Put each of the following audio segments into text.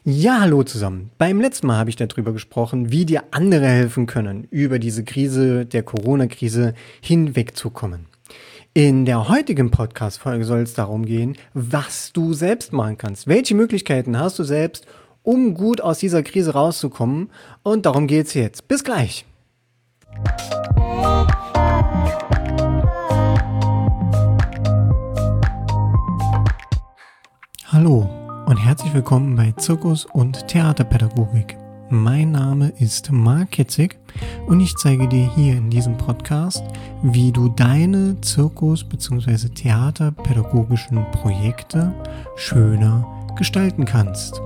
Ja, hallo zusammen. Beim letzten Mal habe ich darüber gesprochen, wie dir andere helfen können, über diese Krise, der Corona-Krise hinwegzukommen. In der heutigen Podcast-Folge soll es darum gehen, was du selbst machen kannst. Welche Möglichkeiten hast du selbst, um gut aus dieser Krise rauszukommen? Und darum geht's jetzt. Bis gleich. Hallo und herzlich willkommen bei Zirkus- und Theaterpädagogik. Mein Name ist Marc Kitzig und ich zeige dir hier in diesem Podcast, wie du deine Zirkus- bzw. Theaterpädagogischen Projekte schöner gestalten kannst.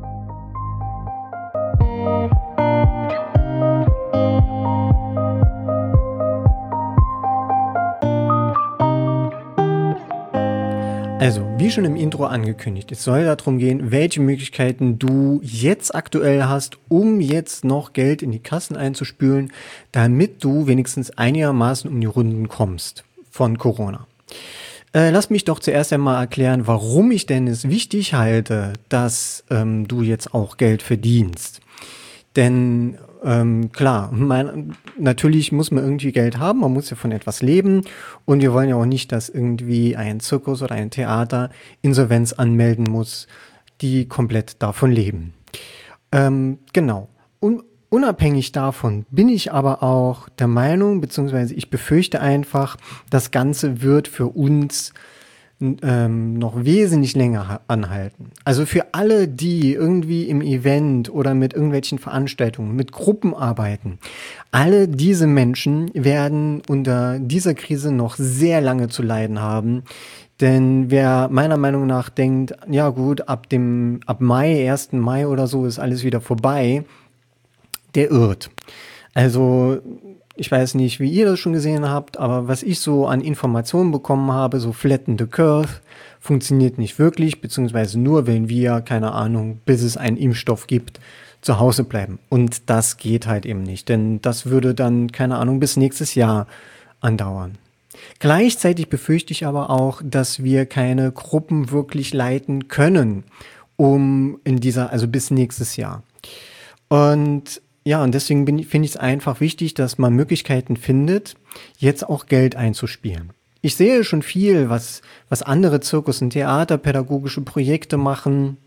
Also, wie schon im Intro angekündigt, es soll darum gehen, welche Möglichkeiten du jetzt aktuell hast, um jetzt noch Geld in die Kassen einzuspülen, damit du wenigstens einigermaßen um die Runden kommst von Corona. Lass mich doch zuerst einmal erklären, warum ich denn es wichtig halte, dass du jetzt auch Geld verdienst. Denn klar, natürlich muss man irgendwie Geld haben, man muss ja von etwas leben und wir wollen ja auch nicht, dass irgendwie ein Zirkus oder ein Theater Insolvenz anmelden muss, die komplett davon leben. Genau. Unabhängig davon bin ich aber auch der Meinung, beziehungsweise ich befürchte einfach, das Ganze wird für uns noch wesentlich länger anhalten. Also für alle, die irgendwie im Event oder mit irgendwelchen Veranstaltungen, mit Gruppen arbeiten, alle diese Menschen werden unter dieser Krise noch sehr lange zu leiden haben. Denn wer meiner Meinung nach denkt, ja gut, ab Mai, 1. Mai oder so ist alles wieder vorbei, der irrt. Also ich weiß nicht, wie ihr das schon gesehen habt, aber was ich so an Informationen bekommen habe, so Flatten the Curve, funktioniert nicht wirklich, beziehungsweise nur, wenn wir, keine Ahnung, bis es einen Impfstoff gibt, zu Hause bleiben. Und das geht halt eben nicht, denn das würde dann, keine Ahnung, bis nächstes Jahr andauern. Gleichzeitig befürchte ich aber auch, dass wir keine Gruppen wirklich leiten können, also bis nächstes Jahr. Und deswegen finde ich es einfach wichtig, dass man Möglichkeiten findet, jetzt auch Geld einzuspielen. Ich sehe schon viel, was andere Zirkus- und Theaterpädagogische Projekte machen,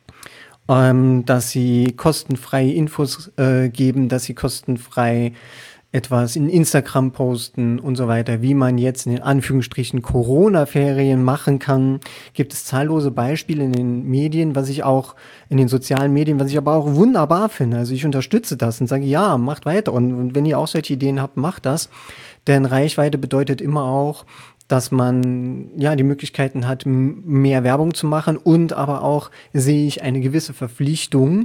dass sie kostenfreie Infos geben, dass sie kostenfrei etwas in Instagram posten und so weiter, wie man jetzt in den Anführungsstrichen Corona-Ferien machen kann. Gibt es zahllose Beispiele in den Medien, was ich auch in den sozialen Medien, was ich aber auch wunderbar finde. Also ich unterstütze das und sage, ja, macht weiter. Und wenn ihr auch solche Ideen habt, macht das. Denn Reichweite bedeutet immer auch, dass man ja die Möglichkeiten hat, mehr Werbung zu machen und aber auch sehe ich eine gewisse Verpflichtung,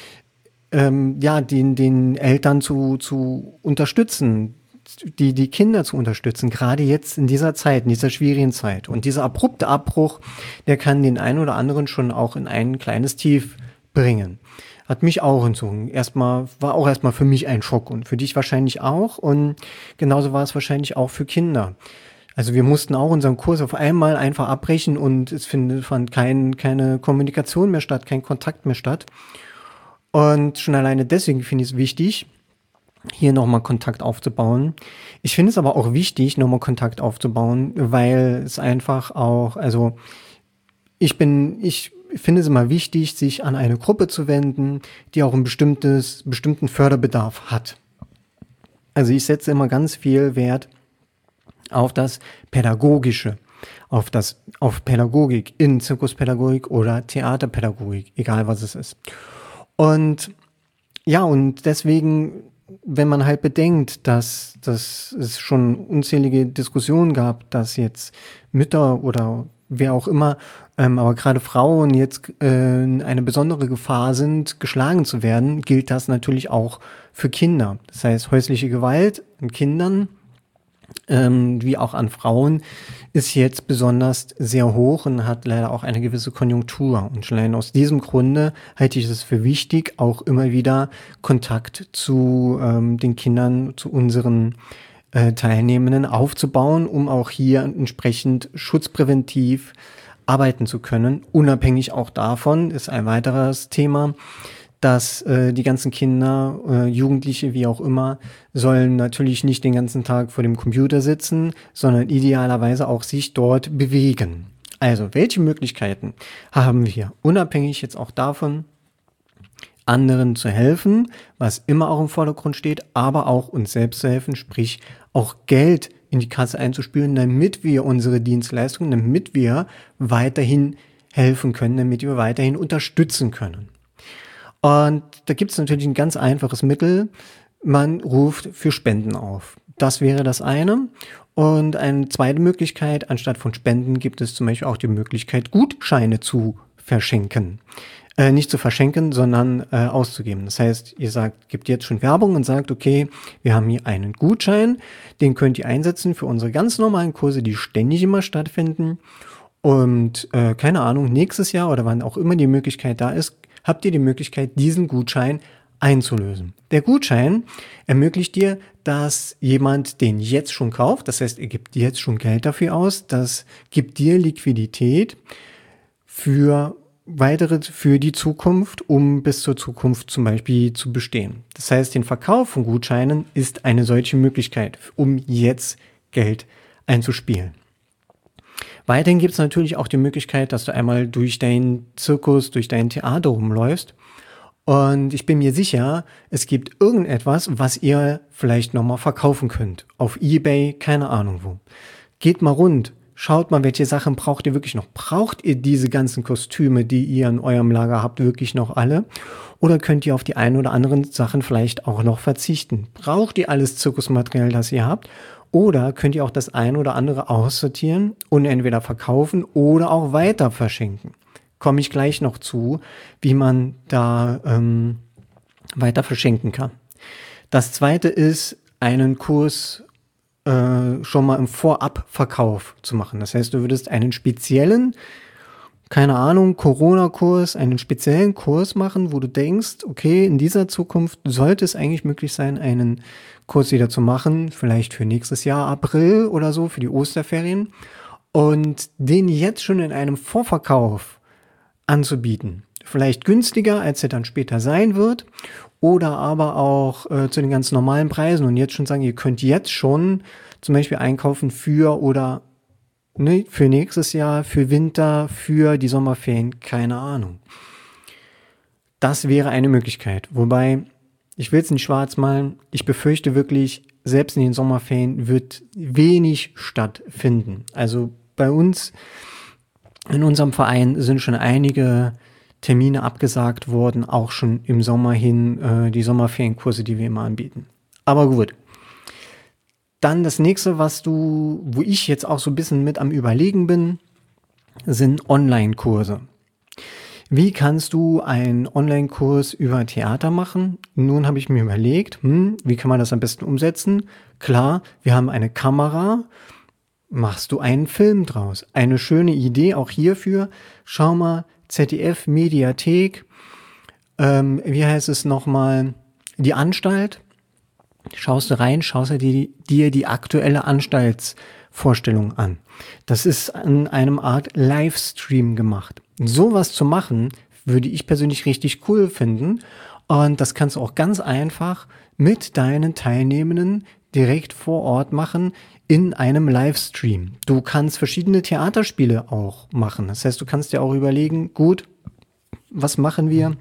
den Eltern zu unterstützen, die Kinder zu unterstützen, gerade jetzt in dieser Zeit, in dieser schwierigen Zeit. Und dieser abrupte Abbruch, der kann den einen oder anderen schon auch in ein kleines Tief bringen. Hat mich auch entzogen. War auch erstmal für mich ein Schock und für dich wahrscheinlich auch. Und genauso war es wahrscheinlich auch für Kinder. Also wir mussten auch unseren Kurs auf einmal einfach abbrechen und es fand keine Kommunikation mehr statt, kein Kontakt mehr statt. Und schon alleine deswegen finde ich es wichtig, hier nochmal Kontakt aufzubauen. Ich finde es aber auch wichtig, nochmal Kontakt aufzubauen, weil es einfach auch, also ich finde es immer wichtig, sich an eine Gruppe zu wenden, die auch einen bestimmten Förderbedarf hat. Also ich setze immer ganz viel Wert auf das Pädagogische, auf Pädagogik in Zirkuspädagogik oder Theaterpädagogik, egal was es ist. Und deswegen, wenn man halt bedenkt, dass es schon unzählige Diskussionen gab, dass jetzt Mütter oder wer auch immer, aber gerade Frauen jetzt in eine besondere Gefahr sind, geschlagen zu werden, gilt das natürlich auch für Kinder. Das heißt, häusliche Gewalt an Kindern wie auch an Frauen, ist jetzt besonders sehr hoch und hat leider auch eine gewisse Konjunktur. Und schon allein aus diesem Grunde halte ich es für wichtig, auch immer wieder Kontakt zu den Kindern, zu unseren Teilnehmenden aufzubauen, um auch hier entsprechend schutzpräventiv arbeiten zu können. Unabhängig auch davon ist ein weiteres Thema, dass die ganzen Kinder, Jugendliche, wie auch immer, sollen natürlich nicht den ganzen Tag vor dem Computer sitzen, sondern idealerweise auch sich dort bewegen. Also, welche Möglichkeiten haben wir, unabhängig jetzt auch davon, anderen zu helfen, was immer auch im Vordergrund steht, aber auch uns selbst zu helfen, sprich auch Geld in die Kasse einzuspülen, damit wir unsere Dienstleistungen, damit wir weiterhin helfen können, damit wir weiterhin unterstützen können. Und da gibt es natürlich ein ganz einfaches Mittel. Man ruft für Spenden auf. Das wäre das eine. Und eine zweite Möglichkeit, anstatt von Spenden gibt es zum Beispiel auch die Möglichkeit, Gutscheine zu verschenken. Nicht zu verschenken, sondern auszugeben. Das heißt, ihr gebt jetzt schon Werbung und sagt, okay, wir haben hier einen Gutschein, den könnt ihr einsetzen für unsere ganz normalen Kurse, die ständig immer stattfinden. Und keine Ahnung, nächstes Jahr oder wann auch immer die Möglichkeit da ist, habt ihr die Möglichkeit, diesen Gutschein einzulösen. Der Gutschein ermöglicht dir, dass jemand den jetzt schon kauft, das heißt, er gibt jetzt schon Geld dafür aus, das gibt dir Liquidität für die Zukunft, um bis zur Zukunft zum Beispiel zu bestehen. Das heißt, den Verkauf von Gutscheinen ist eine solche Möglichkeit, um jetzt Geld einzuspielen. Weiterhin gibt es natürlich auch die Möglichkeit, dass du einmal durch deinen Zirkus, durch dein Theater rumläufst. Und ich bin mir sicher, es gibt irgendetwas, was ihr vielleicht nochmal verkaufen könnt. Auf eBay, keine Ahnung wo. Geht mal rund. Schaut mal, welche Sachen braucht ihr wirklich noch. Braucht ihr diese ganzen Kostüme, die ihr in eurem Lager habt, wirklich noch alle? Oder könnt ihr auf die ein oder anderen Sachen vielleicht auch noch verzichten? Braucht ihr alles Zirkusmaterial, das ihr habt? Oder könnt ihr auch das ein oder andere aussortieren und entweder verkaufen oder auch weiter verschenken? Komme ich gleich noch zu, wie man da weiter verschenken kann. Das zweite ist, einen Kurs schon mal im Vorabverkauf zu machen. Das heißt, du würdest einen speziellen, keine Ahnung, Corona-Kurs, einen speziellen Kurs machen, wo du denkst, okay, in dieser Zukunft sollte es eigentlich möglich sein, einen Kurs wieder zu machen, vielleicht für nächstes Jahr April oder so, für die Osterferien, und den jetzt schon in einem Vorverkauf anzubieten. Vielleicht günstiger, als er dann später sein wird, oder aber auch zu den ganz normalen Preisen und jetzt schon sagen, ihr könnt jetzt schon zum Beispiel einkaufen für nächstes Jahr, für Winter, für die Sommerferien, keine Ahnung. Das wäre eine Möglichkeit. Wobei, ich will es nicht schwarz malen, ich befürchte wirklich, selbst in den Sommerferien wird wenig stattfinden. Also bei uns, in unserem Verein sind schon einige Termine abgesagt worden, auch schon im Sommer hin, die Sommerferienkurse, die wir immer anbieten. Aber gut. Dann das nächste, wo ich jetzt auch so ein bisschen mit am Überlegen bin, sind Online-Kurse. Wie kannst du einen Online-Kurs über Theater machen? Nun habe ich mir überlegt, wie kann man das am besten umsetzen? Klar, wir haben eine Kamera. Machst du einen Film draus? Eine schöne Idee auch hierfür. Schau mal, ZDF Mediathek, wie heißt es nochmal, die Anstalt. Schaust du rein, schaust du dir die aktuelle Anstaltsvorstellung an. Das ist in einem Art Livestream gemacht. Sowas zu machen, würde ich persönlich richtig cool finden. Und das kannst du auch ganz einfach mit deinen Teilnehmenden direkt vor Ort machen in einem Livestream. Du kannst verschiedene Theaterspiele auch machen. Das heißt, du kannst dir auch überlegen, gut, was machen wir?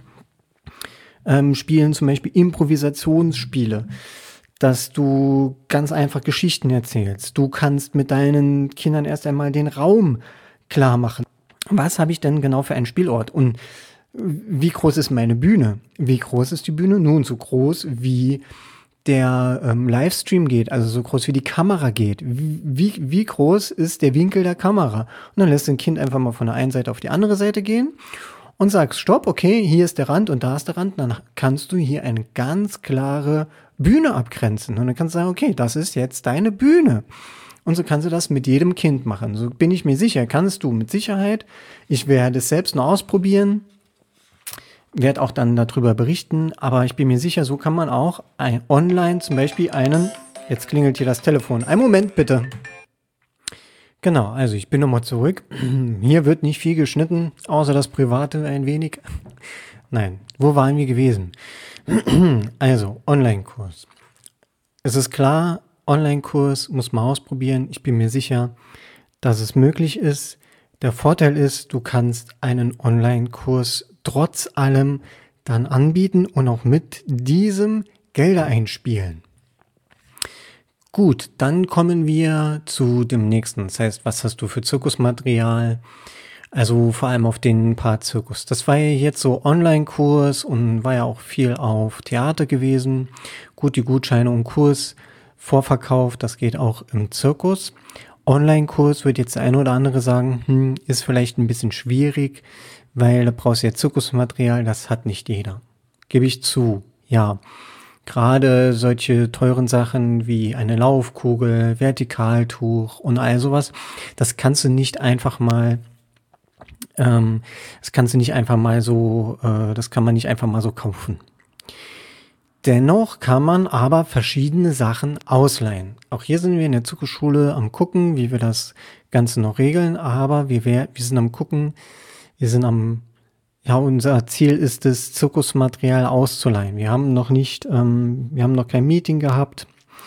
Spielen zum Beispiel Improvisationsspiele, dass du ganz einfach Geschichten erzählst. Du kannst mit deinen Kindern erst einmal den Raum klar machen. Was habe ich denn genau für einen Spielort? Und wie groß ist meine Bühne? Wie groß ist die Bühne? Nun, so groß wie der Livestream geht, also so groß wie die Kamera geht. Wie groß ist der Winkel der Kamera? Und dann lässt ein Kind einfach mal von der einen Seite auf die andere Seite gehen und sagst, stopp, okay, hier ist der Rand und da ist der Rand. Dann kannst du hier eine ganz klare Bühne abgrenzen. Und dann kannst du sagen, okay, das ist jetzt deine Bühne. Und so kannst du das mit jedem Kind machen. So bin ich mir sicher, kannst du mit Sicherheit. Ich werde es selbst noch ausprobieren. Werde auch dann darüber berichten, aber ich bin mir sicher, so kann man auch online zum Beispiel jetzt klingelt hier das Telefon. Einen Moment bitte. Genau, also ich bin nochmal zurück. Hier wird nicht viel geschnitten, außer das Private ein wenig. Nein, wo waren wir gewesen? Also, Online-Kurs. Es ist klar, Online-Kurs muss man ausprobieren. Ich bin mir sicher, dass es möglich ist. Der Vorteil ist, du kannst einen Online-Kurs trotz allem dann anbieten und auch mit diesem Gelder einspielen. Gut, dann kommen wir zu dem nächsten. Das heißt, was hast du für Zirkusmaterial? Also vor allem auf den Paar-Zirkus. Das war ja jetzt so Online-Kurs und war ja auch viel auf Theater gewesen. Gut, die Gutscheine und Kurs, Vorverkauf, das geht auch im Zirkus. Online-Kurs wird jetzt der eine oder andere sagen, ist vielleicht ein bisschen schwierig, weil da brauchst du ja Zirkusmaterial, das hat nicht jeder. Gebe ich zu, ja. Gerade solche teuren Sachen wie eine Laufkugel, Vertikaltuch und all sowas, das kannst du nicht einfach mal, das kann man nicht einfach mal so kaufen. Dennoch kann man aber verschiedene Sachen ausleihen. Auch hier sind wir in der Zirkusschule am gucken, wie wir das Ganze noch regeln, aber wir sind am gucken, unser Ziel ist es, Zirkusmaterial auszuleihen. Wir haben noch kein Meeting gehabt,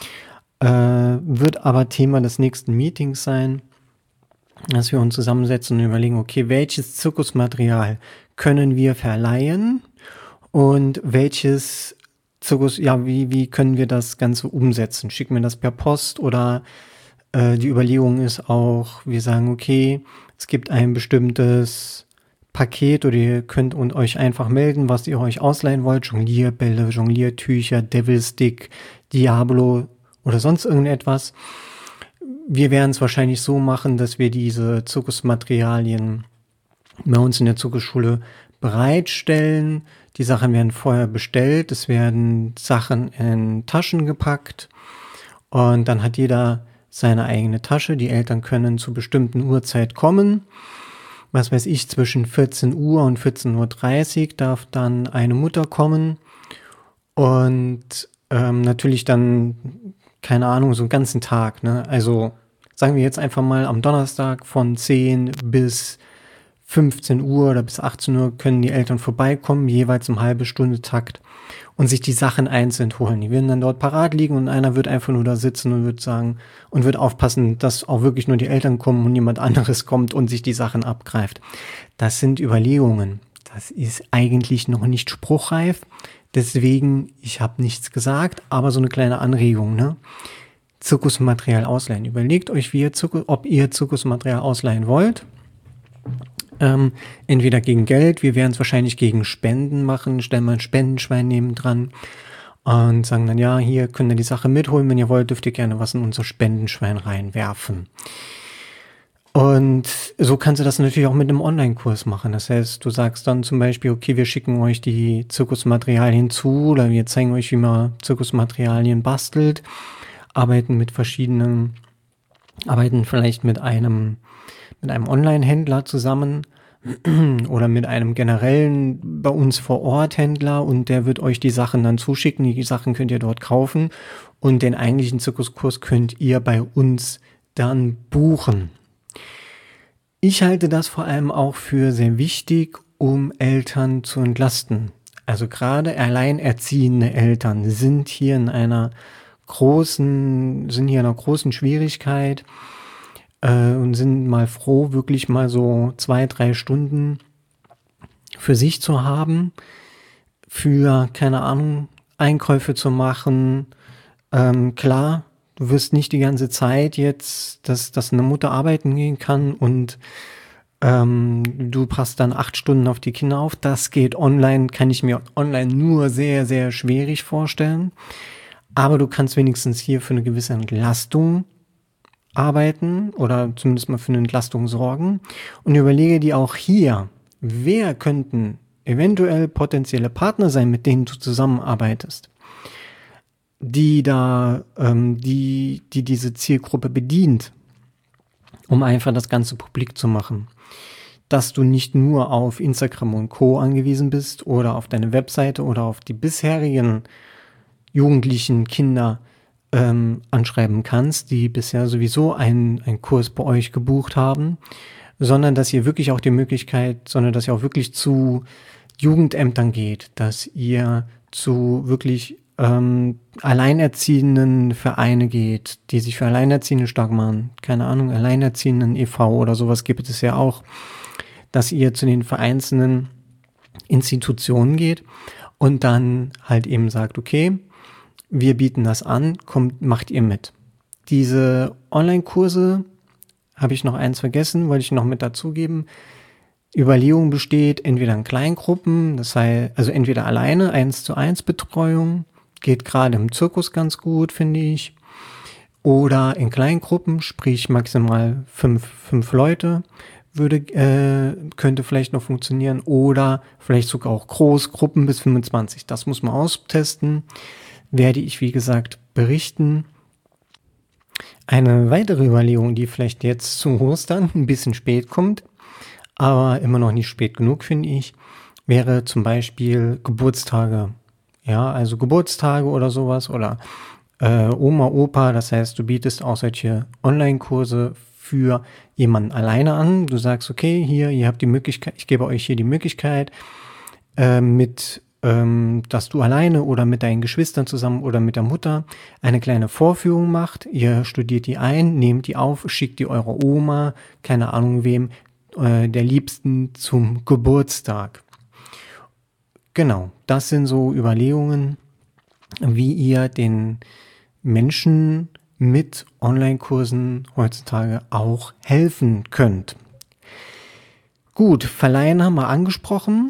wird aber Thema des nächsten Meetings sein, dass wir uns zusammensetzen und überlegen, okay, welches Zirkusmaterial können wir verleihen und welches Zirkus, wie können wir das Ganze umsetzen? Schicken wir das per Post oder die Überlegung ist auch, wir sagen, okay, es gibt ein bestimmtes Paket oder ihr könnt euch einfach melden, was ihr euch ausleihen wollt. Jonglierbälle, Jongliertücher, Devilstick, Diablo oder sonst irgendetwas. Wir werden es wahrscheinlich so machen, dass wir diese Zirkusmaterialien bei uns in der Zirkusschule bereitstellen. Die Sachen werden vorher bestellt. Es werden Sachen in Taschen gepackt. Und dann hat jeder seine eigene Tasche. Die Eltern können zu bestimmten Uhrzeit kommen. Was weiß ich, zwischen 14 Uhr und 14:30 Uhr darf dann eine Mutter kommen und natürlich dann, keine Ahnung, so einen ganzen Tag, ne? Also sagen wir jetzt einfach mal am Donnerstag von 10 bis 15 Uhr oder bis 18 Uhr können die Eltern vorbeikommen, jeweils im halbe Stunde Takt und sich die Sachen einzeln holen. Die werden dann dort parat liegen und einer wird einfach nur da sitzen und wird sagen und wird aufpassen, dass auch wirklich nur die Eltern kommen und niemand anderes kommt und sich die Sachen abgreift. Das sind Überlegungen. Das ist eigentlich noch nicht spruchreif. Deswegen, ich habe nichts gesagt, aber so eine kleine Anregung, ne? Zirkusmaterial ausleihen. Überlegt euch, ob ihr Zirkusmaterial ausleihen wollt. Entweder gegen Geld, wir werden es wahrscheinlich gegen Spenden machen, stellen mal ein Spendenschwein nebendran und sagen dann, ja, hier könnt ihr die Sache mitholen, wenn ihr wollt, dürft ihr gerne was in unser Spendenschwein reinwerfen. Und so kannst du das natürlich auch mit einem Online-Kurs machen. Das heißt, du sagst dann zum Beispiel, okay, wir schicken euch die Zirkusmaterialien zu oder wir zeigen euch, wie man Zirkusmaterialien bastelt, arbeiten vielleicht mit einem Online-Händler zusammen oder mit einem generellen bei uns vor Ort Händler und der wird euch die Sachen dann zuschicken. Die Sachen könnt ihr dort kaufen und den eigentlichen Zirkuskurs könnt ihr bei uns dann buchen. Ich halte das vor allem auch für sehr wichtig, um Eltern zu entlasten. Also gerade alleinerziehende Eltern sind hier in einer großen Schwierigkeit und sind mal froh, wirklich mal so 2-3 Stunden für sich zu haben, für, keine Ahnung, Einkäufe zu machen. Klar, du wirst nicht die ganze Zeit jetzt, dass eine Mutter arbeiten gehen kann und du passt dann 8 Stunden auf die Kinder auf. Das geht online, kann ich mir online nur sehr, sehr schwierig vorstellen. Aber du kannst wenigstens hier für eine gewisse Entlastung arbeiten oder zumindest mal für eine Entlastung sorgen und überlege dir auch hier, wer könnten eventuell potenzielle Partner sein, mit denen du zusammenarbeitest, die diese Zielgruppe bedient, um einfach das Ganze publik zu machen. Dass du nicht nur auf Instagram und Co. angewiesen bist oder auf deine Webseite oder auf die bisherigen jugendlichen Kinder anschreiben kannst, die bisher sowieso einen Kurs bei euch gebucht haben, sondern dass ihr wirklich auch dass ihr auch wirklich zu Jugendämtern geht, dass ihr zu wirklich alleinerziehenden Vereine geht, die sich für Alleinerziehende stark machen. Keine Ahnung, Alleinerziehenden e.V. oder sowas gibt es ja auch, dass ihr zu den vereinzelten Institutionen geht und dann halt eben sagt, okay, wir bieten das an, macht ihr mit. Diese Online-Kurse, habe ich noch eins vergessen, wollte ich noch mit dazugeben. Überlegung besteht entweder in Kleingruppen, das heißt, also entweder alleine, 1:1 Betreuung, geht gerade im Zirkus ganz gut, finde ich, oder in Kleingruppen, sprich maximal fünf Leute, könnte vielleicht noch funktionieren, oder vielleicht sogar auch Großgruppen bis 25. Das muss man austesten, werde ich, wie gesagt, berichten. Eine weitere Überlegung, die vielleicht jetzt zu Ostern ein bisschen spät kommt, aber immer noch nicht spät genug, finde ich, wäre zum Beispiel Geburtstage. Ja, also Geburtstage oder sowas oder Oma, Opa, das heißt, du bietest auch solche Online-Kurse für jemanden alleine an. Du sagst, okay, ihr habt die Möglichkeit, ich gebe euch hier die Möglichkeit, dass du alleine oder mit deinen Geschwistern zusammen oder mit der Mutter eine kleine Vorführung macht. Ihr studiert die ein, nehmt die auf, schickt die eurer Oma, keine Ahnung wem, der Liebsten zum Geburtstag. Genau, das sind so Überlegungen, wie ihr den Menschen mit Online-Kursen heutzutage auch helfen könnt. Gut, Verleihen haben wir angesprochen.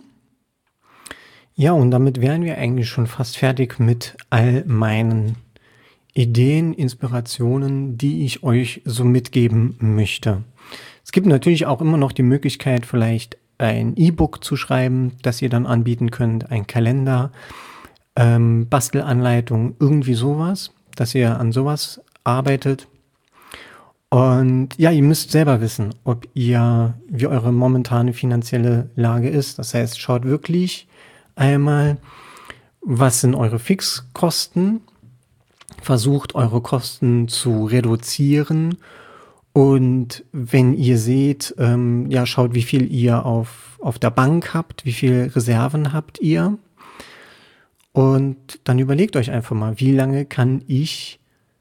Ja, und damit wären wir eigentlich schon fast fertig mit all meinen Ideen, Inspirationen, die ich euch so mitgeben möchte. Es gibt natürlich auch immer noch die Möglichkeit, vielleicht ein E-Book zu schreiben, das ihr dann anbieten könnt, ein Kalender, Bastelanleitung, irgendwie sowas, dass ihr an sowas arbeitet. Und ja, ihr müsst selber wissen, wie eure momentane finanzielle Lage ist. Das heißt, schaut wirklich einmal, was sind eure Fixkosten, versucht eure Kosten zu reduzieren und wenn ihr seht, schaut, wie viel ihr auf der Bank habt, wie viel Reserven habt ihr und dann überlegt euch einfach mal, wie lange kann ich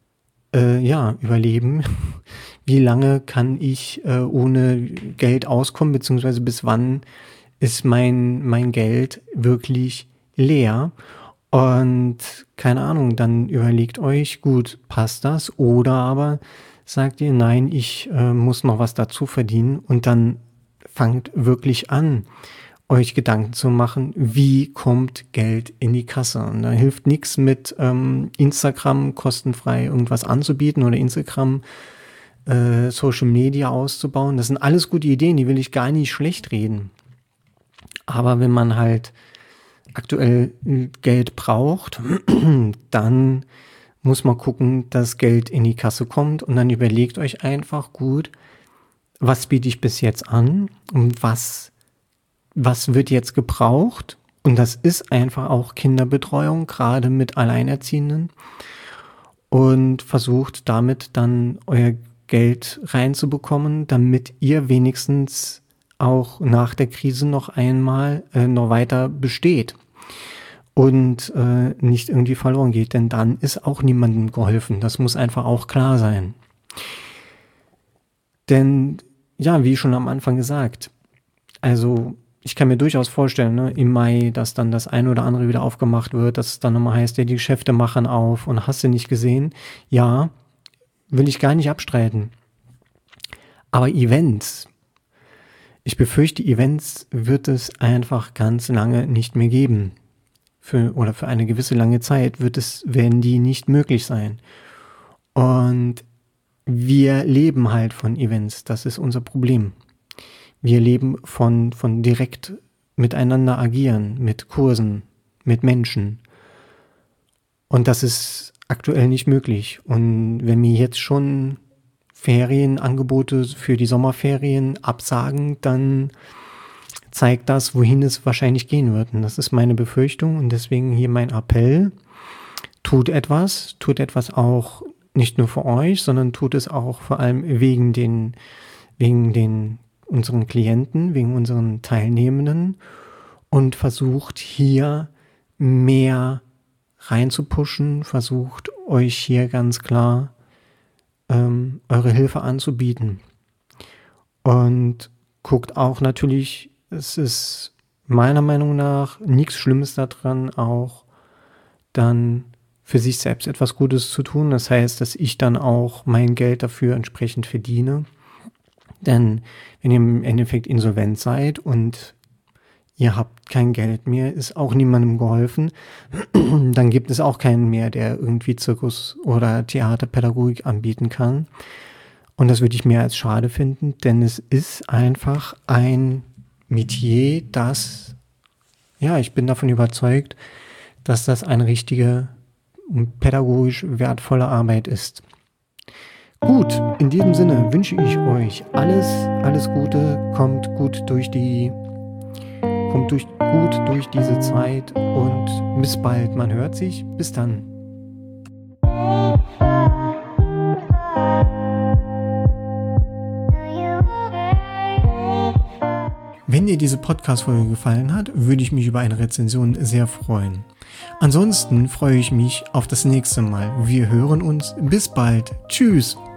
überleben, wie lange kann ich ohne Geld auskommen, beziehungsweise bis wann ist mein Geld wirklich leer. Und keine Ahnung, dann überlegt euch, gut, passt das? Oder aber sagt ihr, nein, ich muss noch was dazu verdienen. Und dann fangt wirklich an, euch Gedanken zu machen, wie kommt Geld in die Kasse. Und da hilft nichts mit Instagram kostenfrei irgendwas anzubieten oder Instagram Social Media auszubauen. Das sind alles gute Ideen, die will ich gar nicht schlecht reden. Aber wenn man halt aktuell Geld braucht, dann muss man gucken, dass Geld in die Kasse kommt und dann überlegt euch einfach gut, was biete ich bis jetzt an und was wird jetzt gebraucht und das ist einfach auch Kinderbetreuung, gerade mit Alleinerziehenden und versucht damit dann euer Geld reinzubekommen, damit ihr wenigstens auch nach der Krise noch einmal noch weiter besteht und nicht irgendwie verloren geht, denn dann ist auch niemandem geholfen. Das muss einfach auch klar sein. Denn, ja, wie schon am Anfang gesagt, also ich kann mir durchaus vorstellen, ne, im Mai, dass dann das eine oder andere wieder aufgemacht wird, dass es dann nochmal heißt, ja, die Geschäfte machen auf und hast du nicht gesehen? Ja, will ich gar nicht abstreiten. Aber Events, ich befürchte, Events wird es einfach ganz lange nicht mehr geben. Für eine gewisse lange Zeit werden die nicht möglich sein. Und wir leben halt von Events, das ist unser Problem. Wir leben von direkt miteinander agieren, mit Kursen, mit Menschen. Und das ist aktuell nicht möglich. Und wenn wir jetzt schon Ferienangebote für die Sommerferien absagen, dann zeigt das, wohin es wahrscheinlich gehen wird. Und das ist meine Befürchtung und deswegen hier mein Appell. tut etwas auch nicht nur für euch, sondern tut es auch vor allem wegen unseren Klienten, wegen unseren Teilnehmenden und versucht hier mehr reinzupushen, versucht euch hier ganz klar eure Hilfe anzubieten. Und guckt auch natürlich, es ist meiner Meinung nach nichts Schlimmes daran, auch dann für sich selbst etwas Gutes zu tun. Das heißt, dass ich dann auch mein Geld dafür entsprechend verdiene. Denn wenn ihr im Endeffekt insolvent seid und ihr habt kein Geld mehr, ist auch niemandem geholfen, dann gibt es auch keinen mehr, der irgendwie Zirkus- oder Theaterpädagogik anbieten kann. Und das würde ich mehr als schade finden, denn es ist einfach ein Metier, das, ja, ich bin davon überzeugt, dass das eine richtige und pädagogisch wertvolle Arbeit ist. Gut, in diesem Sinne wünsche ich euch alles Gute, kommt gut durch diese Zeit und bis bald. Man hört sich. Bis dann. Wenn dir diese Podcast-Folge gefallen hat, würde ich mich über eine Rezension sehr freuen. Ansonsten freue ich mich auf das nächste Mal. Wir hören uns. Bis bald. Tschüss.